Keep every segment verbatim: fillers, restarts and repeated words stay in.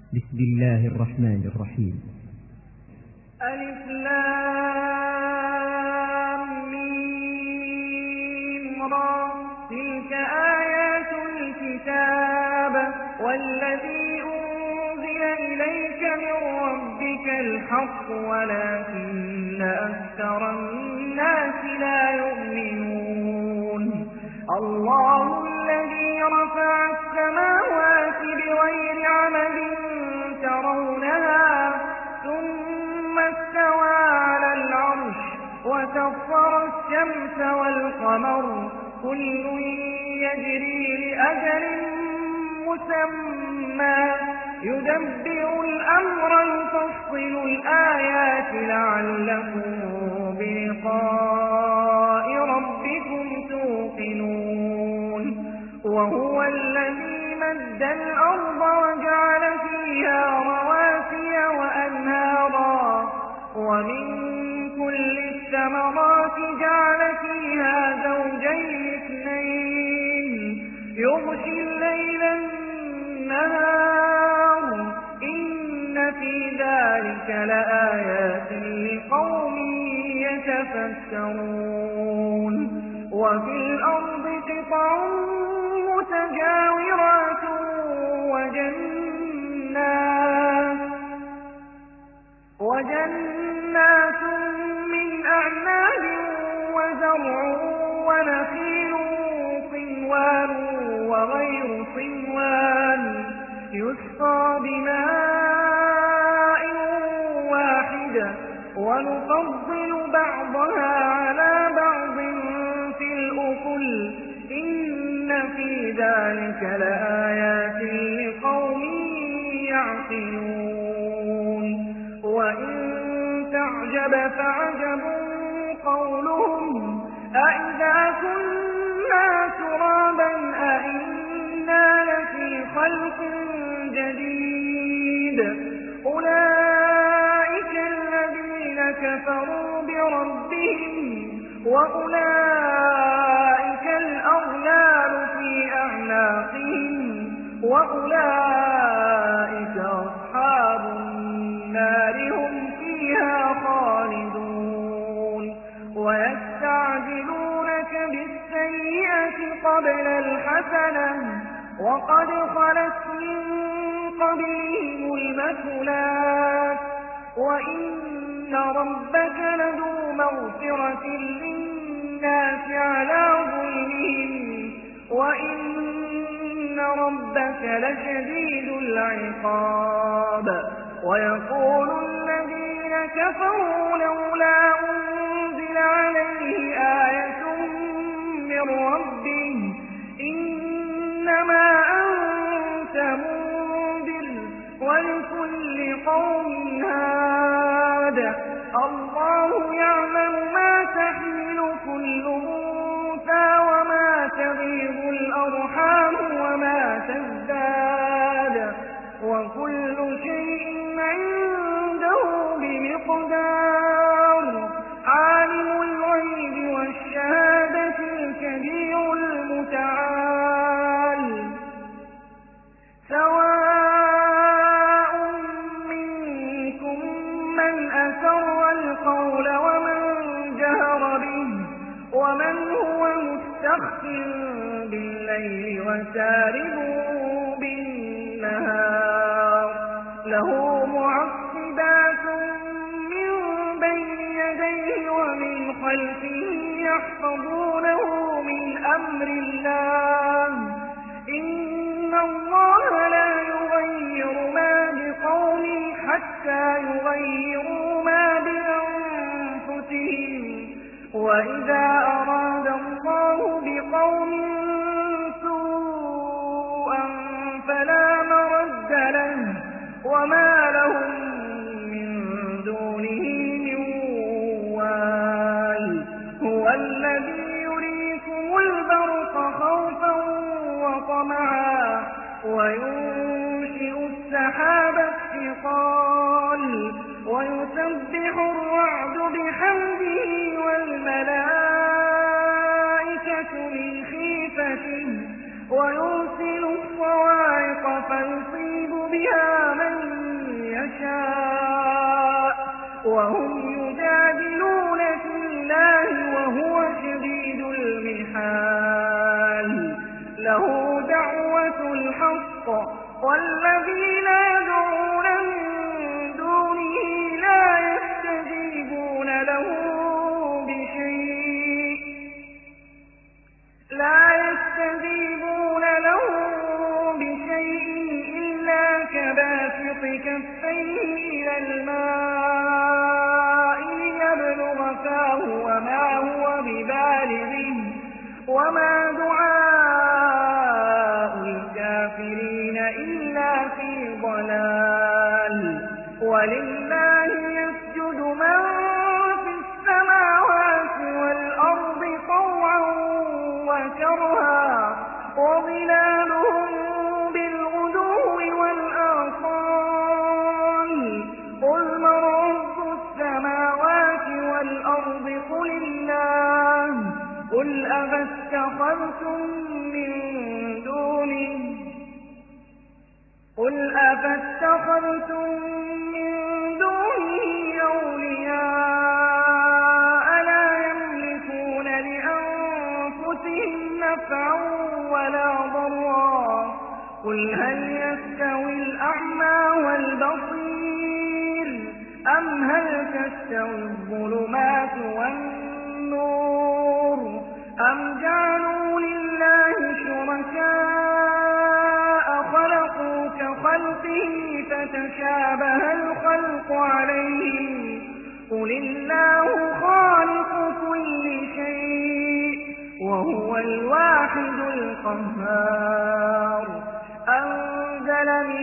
بسم الله الرحمن الرحيم. ألف لام ميم را تلك آيات الكتاب والذي أنزل إليك من ربك الحق ولكن أكثر الناس لا يؤمنون. الله الذي رفع السماوات بغير عمد ترونها ثم استوى على العرش وسخر الشمس والقمر كل يجري لأجل مسمى يدبر الأمر يفصل الآيات لعلكم بلقاء ربكم توقنون. وهو الذي مد الأرض وجعل فيها رواسي وأنهارا ومن كل الثمرات جعل فيها زوجين اثنين يغشي الليل النهار إن في ذلك لآيات لقوم يتفكرون. وفي الأرض قطع متجاورات وجنات وجنات من أعناب وزرع ونخيل صنوان وغير صنوان يسقى بماء واحد ونفضل بعضها على بعض في الأكل إن في ذلك لآيات لقوم يعقلون. وإن تعجب فعجب قولهم أئذا كنا ترابا أئنا لفي خلق جديد أولئك الذين كفروا بربهم وأولئك الأغلال في أعناقهم وأولئك أصحاب النار هم فيها خالدون. ويستعجلونك بالسيئة قبل الحسنة وقد خلت من قبلهم المثلات وإن ربك لذو مغفرة للناس على ظلمهم وإن ربك لشديد العقاب. ويقول الذين كفروا لولا أنزل عليه آية من ربه إنما أنت منذر ولكل قوم هاد الله يعلم ما تحمل كل أنثى وما تغيظ الأرحام وما تزداد وكل شيء عنده بمقدار. عالم الغيب والشهادة الكبير المتعال سواء منكم من أسر القول ومن جهر به ومن هو مستخف بالليل وسارب بالنهار له معقبات من بين يديه ومن خلفه يحفظونه من أمر الله إن الله لا يغير ما بقوم حتى يغيروا ما بأنفسهم وإذا أراد الله بقوم سوءا فلا مرد له وما لهم من دونه من وال. هو الذي يريكم البرق خوفا وطمعا وينشئ السحاب الثقال ويسبح الرعد بحمده والملائكة من خيفته ويرسل الصواعق فيصيب بها من وهم يجادلون في الله وهو شديد المحال له دعوة الحق والذين يدعون من دونه لا يستجيبون له بشيء لا يستجيبون له بشيء إلا كباسط كفيه إلى الماء ليبلغ فاه وما هو ببالغه وما دعاء الكافرين إلا في ضلال ولله يسجد من في السماوات والأرض طوعا وكرها وظلالهم بالغدو والآصال قل من رب السماوات والأرض قل الله قل أفاتخذتم من دونه قل أفاتخذتم من دونه أولياء لا يملكون لأنفسهم نفعا ولا ضرا قل هل يستوي الأعمى والبصير أم هل تستوي الظلمات والنور أم جعلوا لله شركاء خلقوا كخلقه فتشابه الخلق عليهم قل الله خالق كل شيء وهو الواحد القهار أنزل من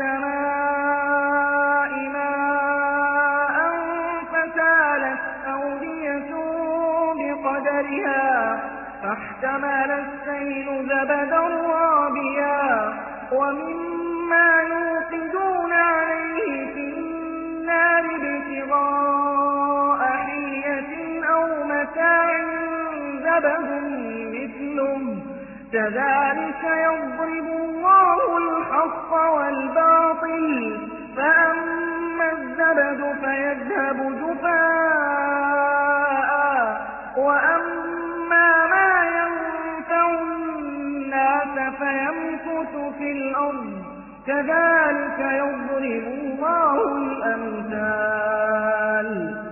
السماء ماء فسالت أودية بقدرها فاحتمل السيل زبدا رابيا ومما يوقدون عليه في النار ابتغاء حلية أو متاع زبد مثله كذلك يضرب الله الحق والباطل فأما الزبد فيذهب جفاء وأما ما ينفع الناس فيمكث في الأرض كذلك يضرب الله الأمثال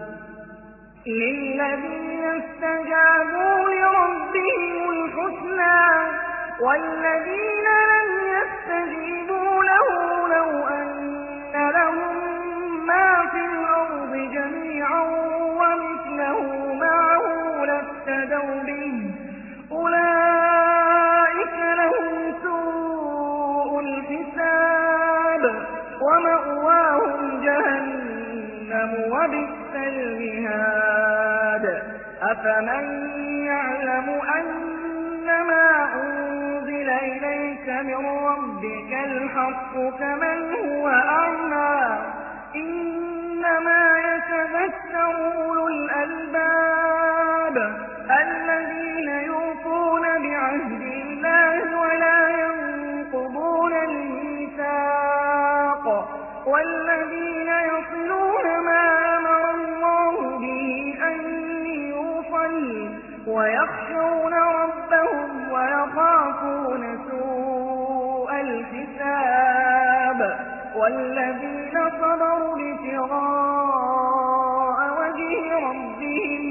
للذين استجابوا لربهم الحسنى والذين لم يستجيبوا له لو أن لهم ما في الأرض جميعا ومثله معه لافتدوا به أولئك لهم سوء الحساب ومأواهم جهنم وبئس المهاد أفمن يعلم أنما أنزل إليك من ربك الحق كمن هو أعمى إنما يتذكر أولو الألباب الذين يوفون بعهد الله ولا ينقضون الميثاق والذين يصلون ما أمر الله به أن يوصل ويخشون ربهم ويخافون سوء الحساب والذين صبروا ابتغاء وجه ربهم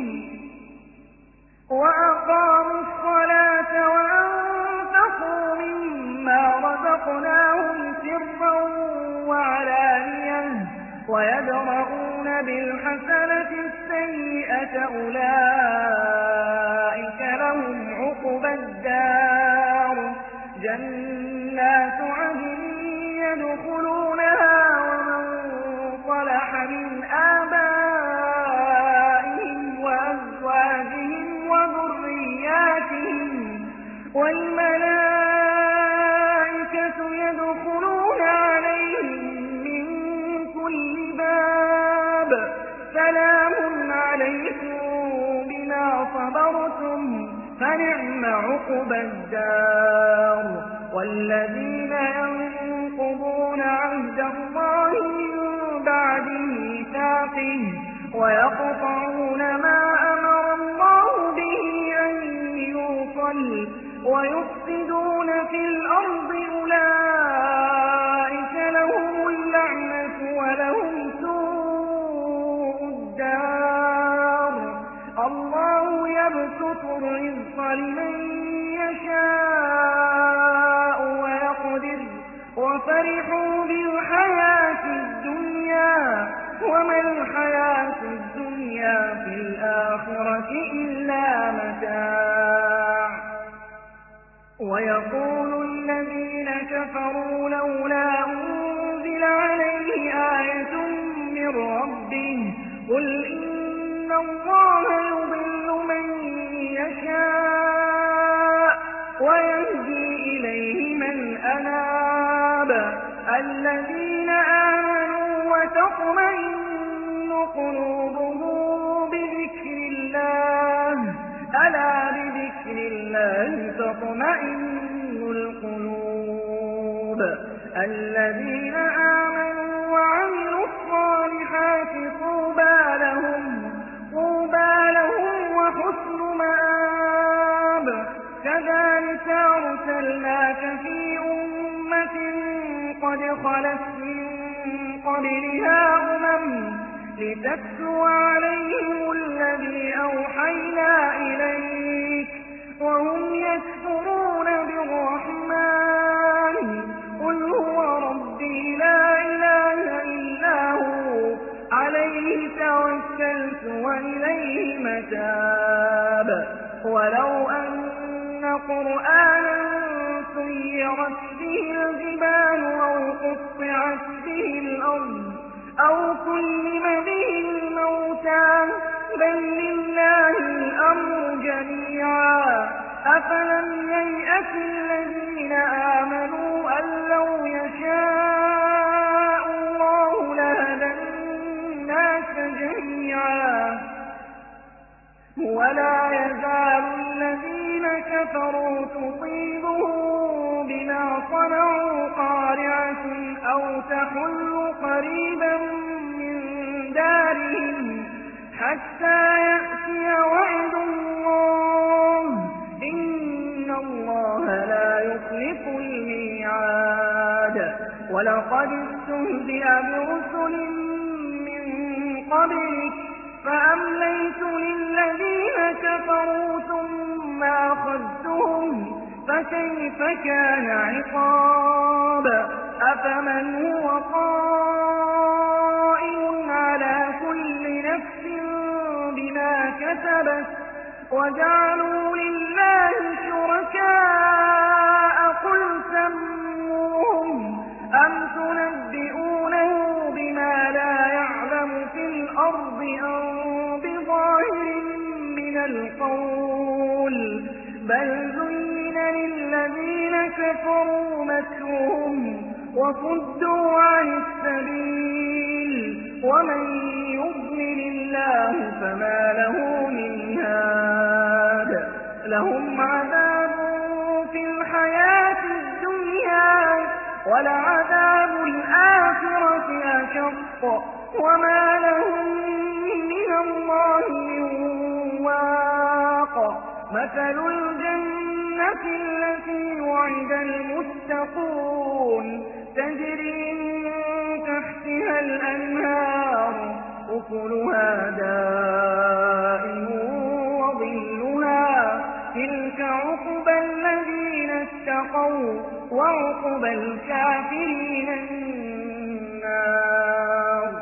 وأقاموا الصلاة وأنفقوا مما رزقناهم سرا وعلانية ويدرؤون بالحسنة السيئة أولئك لهم عقبى الدار جنات عدن يدخلونها ومن صلح من آبائهم وأزواجهم وذرياتهم والملائكة يدخلون عليهم من كل باب سلام عليكم بما صبرتم فنعم عقبى الدار والذين ينقضون عهد الله من بعد ميثاقه ويقطعون ما أمر الله به أن يوصل ويفسدون في الأرض أولئك لهم اللعنة ولهم سوء الدار الله يبسط الرزق لمن يشاء ويقدر وفرحوا بالحياة الدنيا وما الحياة الدنيا في الآخرة إلا متاع ويقول الذين كفروا لولا أنزل عليه آية من ربه قل إن الله يضل من يشاء ويهدي إليه من أناب الذين آمنوا وتطمئن قلوبهم بذكر الله ألا بذكر الله تطمئن القلوب الذين آمنوا وعملوا الصالحات طوبى لهم طوبى لهم وحسن مآب كذلك أرسلناك في أمة قد خلت من قبلها أمم لتتلو عليهم الذي أوحينا إليك وهم يكفرون بالرحمن قل هو ربي لا إله إلا هو عليه توكلت وإليه متاب ولو أن قرآنا سيرت به الجبال أو قطعت به الأرض أو كلم به الموتى بل لله الأمر جميعا أفلم ييأس الذين آمنوا أن لو يشاء الله لهدى الناس جميعا ولا يزال الذين كفروا تصيبهم بما صنعوا قارعة أو تحل قريبا من دارهم حتى يأتي وعد الله إن الله لا يخلف الميعاد ولقد استهزئ برسل من قبلك فأمليت للذين كفروا ثم أخذتهم فكيف كان عقاب أفمن هو قائم على كل نفس بما كسبت وجعلوا لله شركاء قل سموهم أم تنبئونه بما لا يعلم في الأرض أم بظاهر من القول بل زين للذين كفروا مكرهم وصدوا عن السبيل ومن يضلل الله فما له من هاد لهم عذاب في الحياة الدنيا ولعذاب الآخرة أشق وما لهم من الله من واق مثل الجنة التي وعد المتقون تجري من تحتها الأنهار أكلها دائم وظلها تلك عقبى الذين اتقوا وعقبى الكافرين النار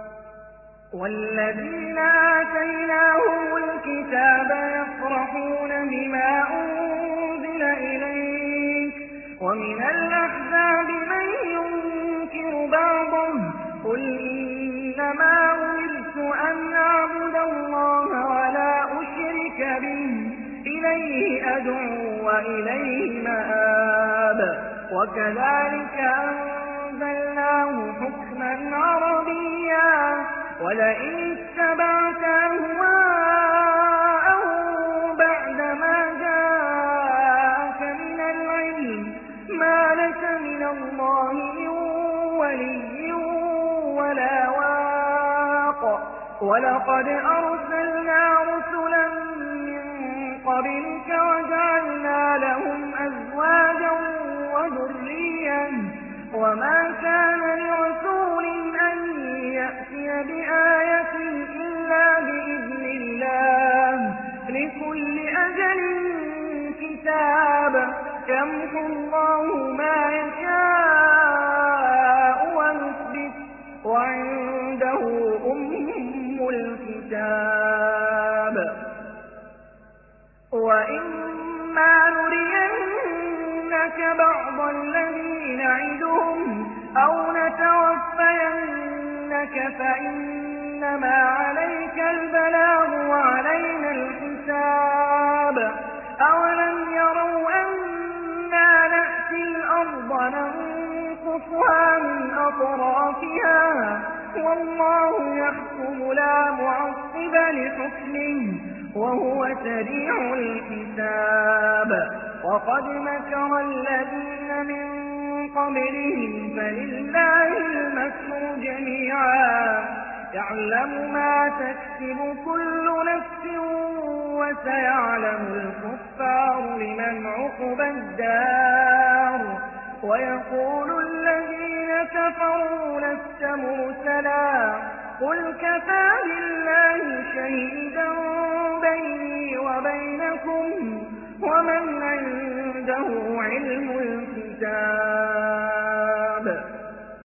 والذين آتيناهم الكتاب يفرحون بما أنزل إليك ومن الأحزاب من ينكر بعضه قل إنما أمرت أن أعبد الله ولا أشرك به إليه أدعو وإليه مآب وكذلك أنزلناه حكما عربيا ولئن اتبعت أهواءهم بعدما جاءك من العلم ما لك من الله من ولي ولا واق ولقد أرسلنا رسلا من قبلك وجعلنا لهم أزواجا وذرية وما كان لرسول أن يأتي بآية إلا بإذن الله لكل أجل كتاب يمحو الله ما يشاء ويثبت وعنده أم الكتاب وإما نرينك بعض الذي نعدهم أو نتوفينك فإنما عليك البلاغ وعلينا الحساب أولم يروا أنا نأتي الأرض ننقصها من أطرافها والله يحكم لا معقب لحكمه وهو سريع الحساب وقد مكر الذين من قبلهم فلله المكر جميعا يعلم ما تكسب كل نفس وسيعلم الكفار لمن عقبى الدار ويقول الذين كفروا لست مرسلا قل كفى بالله شهيدا بيني وبينكم ومن عنده علم الكتاب